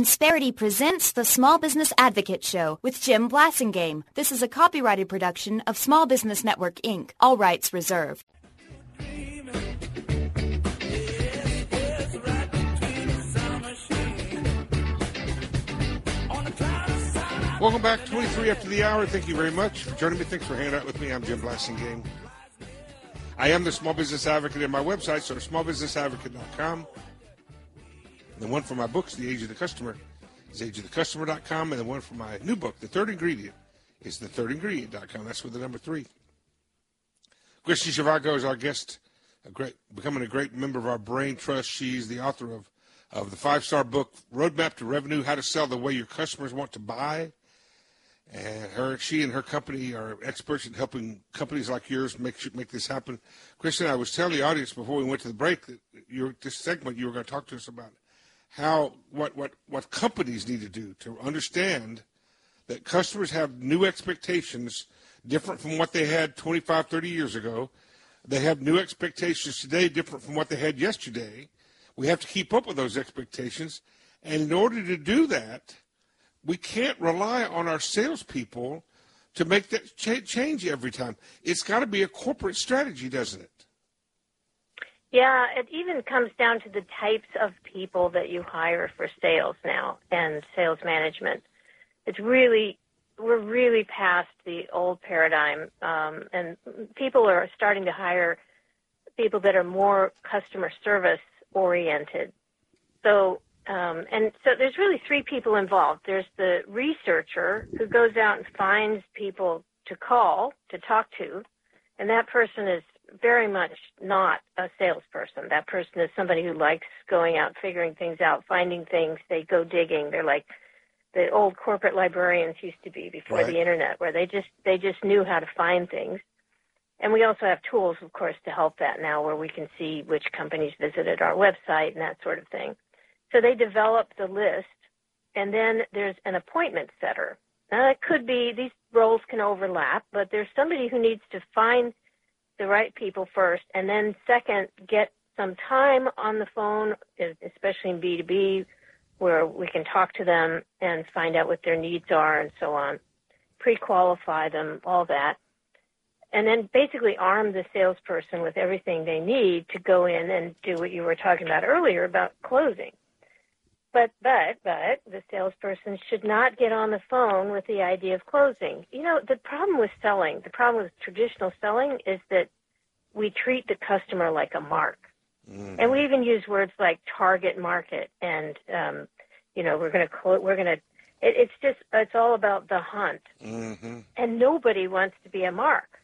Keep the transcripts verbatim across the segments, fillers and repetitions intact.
Insperity presents the Small Business Advocate Show with Jim Blasingame. This is a copyrighted production of Small Business Network, Incorporated. All rights reserved. Welcome back, twenty-three after the hour. Thank you very much for joining me. Thanks for hanging out with me. I'm Jim Blasingame. I am the Small Business Advocate, and my website, so small business advocate dot com. The one for my books, The Age of the Customer, is age of the customer dot com. And the one for my new book, The Third Ingredient, is the third ingredient dot com. That's with the number three. Christy Zhivago is our guest, a great, becoming a great member of our Brain Trust. She's the author of, of the five-star book, Roadmap to Revenue, How to Sell the Way Your Customers Want to Buy. And her, she and her company are experts in helping companies like yours make make this happen. Kristen, I was telling the audience before we went to the break that you this segment you were going to talk to us about how what, what, what companies need to do to understand that customers have new expectations different from what they had twenty-five, thirty years ago. They have new expectations today different from what they had yesterday. We have to keep up with those expectations. And in order to do that, we can't rely on our salespeople to make that ch- change every time. It's got to be a corporate strategy, doesn't it? Yeah, it even comes down to the types of people that you hire for sales now and sales management. It's really, we're really past the old paradigm, um, and people are starting to hire people that are more customer service oriented. So, um, and so there's really three people involved. There's the researcher who goes out and finds people to call, to talk to, and that person is very much not a salesperson. That person is somebody who likes going out, figuring things out, finding things. They go digging. They're like the old corporate librarians used to be before Right. the internet, where they just they just knew how to find things. And we also have tools, of course, to help that now, where we can see which companies visited our website and that sort of thing. So they develop the list, and then there's an appointment setter. Now, that could be, these roles can overlap, but there's somebody who needs to find the right people first, and then second, get some time on the phone, especially in B two B, where we can talk to them and find out what their needs are and so on, pre-qualify them, all that, and then basically arm the salesperson with everything they need to go in and do what you were talking about earlier about closing. But, but, but the salesperson should not get on the phone with the idea of closing. You know, the problem with selling, the problem with traditional selling is that we treat the customer like a mark. Mm-hmm. And we even use words like target market and, um, you know, we're going to, clo- we're going to, it, it's just, it's all about the hunt. Mm-hmm. And nobody wants to be a mark.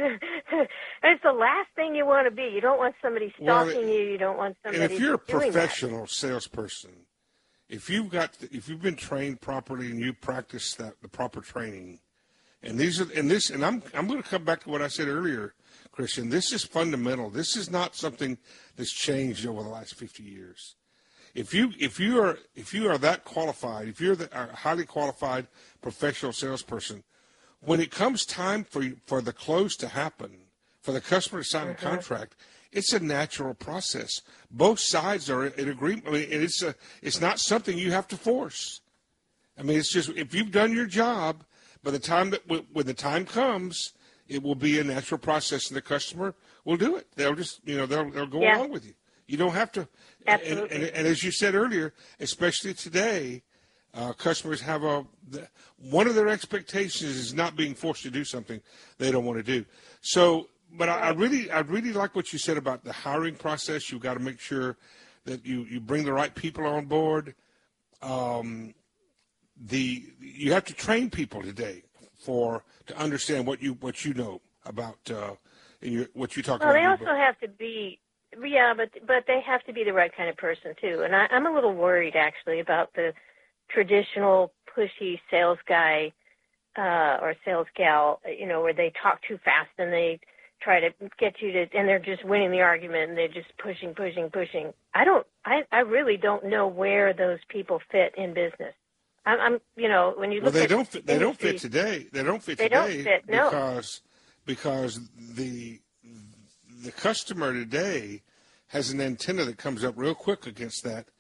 It's the last thing you want to be. You don't want somebody stalking well, you. You don't want somebody and if you're a doing professional that. salesperson, If you've got, if you've been trained properly and you practice that the proper training, and these are, and this, and I'm, I'm going to come back to what I said earlier, Christian. This is fundamental. This is not something that's changed over the last fifty years. If you, if you are, if you are that qualified, if you're the, a highly qualified professional salesperson, when it comes time for for the close to happen, for the customer to sign mm-hmm. a contract, it's a natural process. Both sides are in agreement. I mean, it's a, it's not something you have to force. I mean, it's just if you've done your job, by the time that when the time comes, it will be a natural process, and the customer will do it. They'll just, you know, they'll they'll go yeah. along with you. You don't have to. Absolutely. And, and, and as you said earlier, especially today, uh, customers have a the, one of their expectations is not being forced to do something they don't want to do. So. But I, I really, I really like what you said about the hiring process. You've got to make sure that you, you bring the right people on board. Um, the you have to train people today for to understand what you what you know about uh, in your, what you talk well, about. Well, they also have to be, yeah, but but they have to be the right kind of person too. And I, I'm a little worried actually about the traditional pushy sales guy uh, or sales gal, you know, where they talk too fast and they try to get you to, and they're just winning the argument, and they're just pushing, pushing, pushing. I don't, I, I really don't know where those people fit in business. I'm, I'm you know, when you look well, they at don't fit, they don't fit today. They don't fit they today don't fit, no. because because the the customer today has an antenna that comes up real quick against that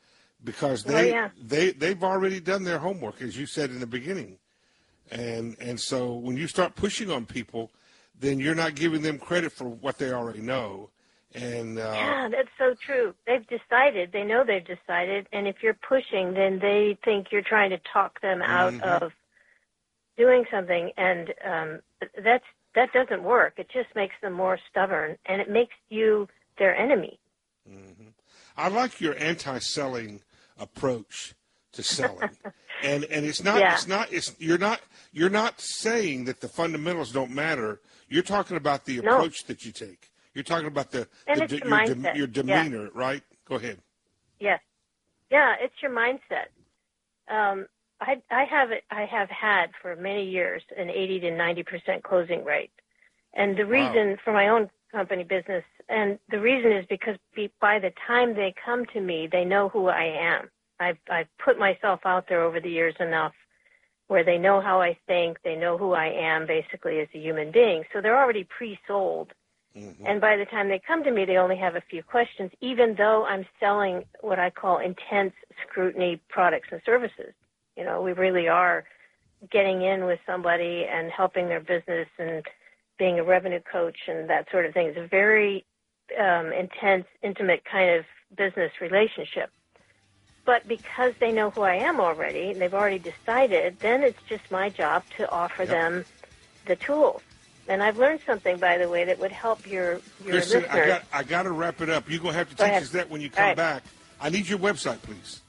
because they oh, yeah. they they've already done their homework, as you said in the beginning, and and so when you start pushing on people, then you're not giving them credit for what they already know. And uh, yeah, that's so true. They've decided. They know they've decided, and if you're pushing, then they think you're trying to talk them out mm-hmm. of doing something, and um, that's that doesn't work. It just makes them more stubborn, and it makes you their enemy. Mm-hmm. I like your anti-selling approach to selling, and and it's not yeah. it's not it's you're not you're not saying that the fundamentals don't matter. You're talking about the approach no. that you take. You're talking about the, and the it's your, mindset. de, your demeanor, yeah. right? Go ahead. Yes, yeah, it's your mindset. Um, I I have it. I have had for many years an eighty to ninety percent closing rate, and the reason wow. for my own company business, and the reason is because by the time they come to me, they know who I am. I've I've put myself out there over the years enough where they know how I think, they know who I am basically as a human being. So they're already pre-sold. Mm-hmm. And by the time they come to me, they only have a few questions, even though I'm selling what I call intense scrutiny products and services. You know, we really are getting in with somebody and helping their business and being a revenue coach and that sort of thing. It's a very um, intense, intimate kind of business relationship. But because they know who I am already, and they've already decided, then it's just my job to offer yep. them the tools. And I've learned something, by the way, that would help your, your Kristen, listeners. I got, I got to wrap it up. You're going to have to Go teach ahead. us that when you come right. back. I need your website, please.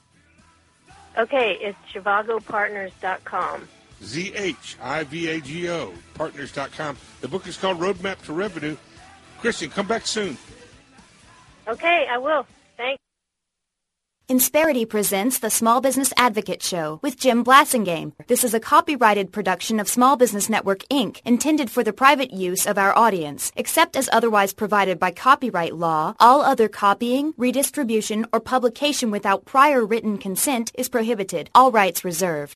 Okay, it's Zhivago Partners dot com. Z H I V A G O, partners dot com. The book is called Roadmap to Revenue. Kristen, come back soon. Okay, I will. Thanks. Insperity presents the Small Business Advocate Show with Jim Blasingame. This is a copyrighted production of Small Business Network, Incorporated, intended for the private use of our audience. Except as otherwise provided by copyright law, all other copying, redistribution, or publication without prior written consent is prohibited. All rights reserved.